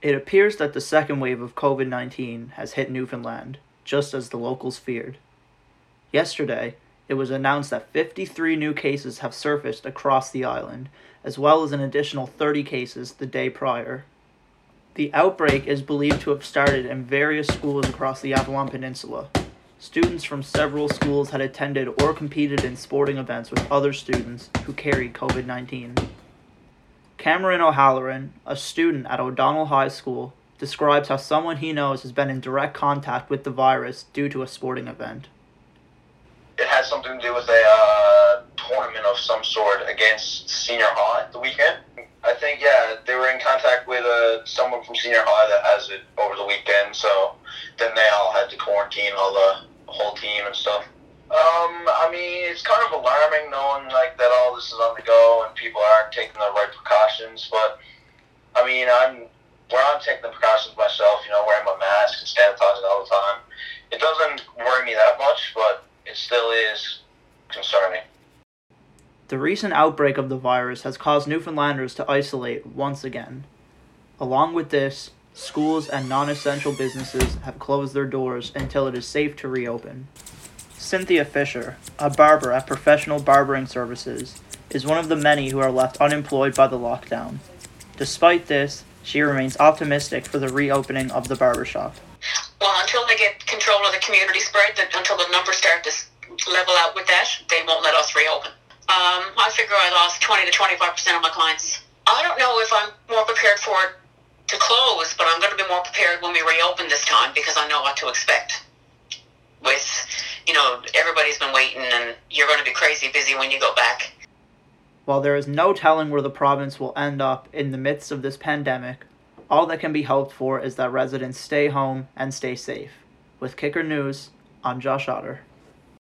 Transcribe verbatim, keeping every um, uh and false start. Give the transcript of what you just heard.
It appears that the second wave of COVID nineteen has hit Newfoundland, just as the locals feared. Yesterday, it was announced that fifty-three new cases have surfaced across the island, as well as an additional thirty cases the day prior. The outbreak is believed to have started in various schools across the Avalon Peninsula. Students from several schools had attended or competed in sporting events with other students who carried COVID nineteen. Cameron O'Halloran, a student at O'Donnell High School, describes how someone he knows has been in direct contact with the virus due to a sporting event. It had something to do with a uh, tournament of some sort against senior high the weekend. I think, yeah, they were in contact with uh, someone from senior high that has it over the weekend, so then they all had to quarantine, all the whole team and stuff. Um, I mean, it's kind of alarming knowing like that all this is on the go and people aren't taking the right precautions. But I mean, I'm where I'm taking the precautions myself. You know, wearing my mask and sanitizing all the time. It doesn't worry me that much, but it still is concerning. The recent outbreak of the virus has caused Newfoundlanders to isolate once again. Along with this, schools and non-essential businesses have closed their doors until it is safe to reopen. Cynthia Fisher, a barber at Professional Barbering Services, is one of the many who are left unemployed by the lockdown. Despite this, she remains optimistic for the reopening of the barbershop. Well, until they get control of the community spread, that until the numbers start to level out with that, they won't let us reopen. Um, I figure I lost twenty to twenty-five percent of my clients. I don't know if I'm more prepared for it to close, but I'm going to be more prepared when we reopen this time because I know what to expect. With, you know, everybody's been waiting and you're going to be crazy busy when you go back. While there is no telling where the province will end up in the midst of this pandemic, all that can be hoped for is that residents stay home and stay safe. With Kicker News, I'm Josh Otter.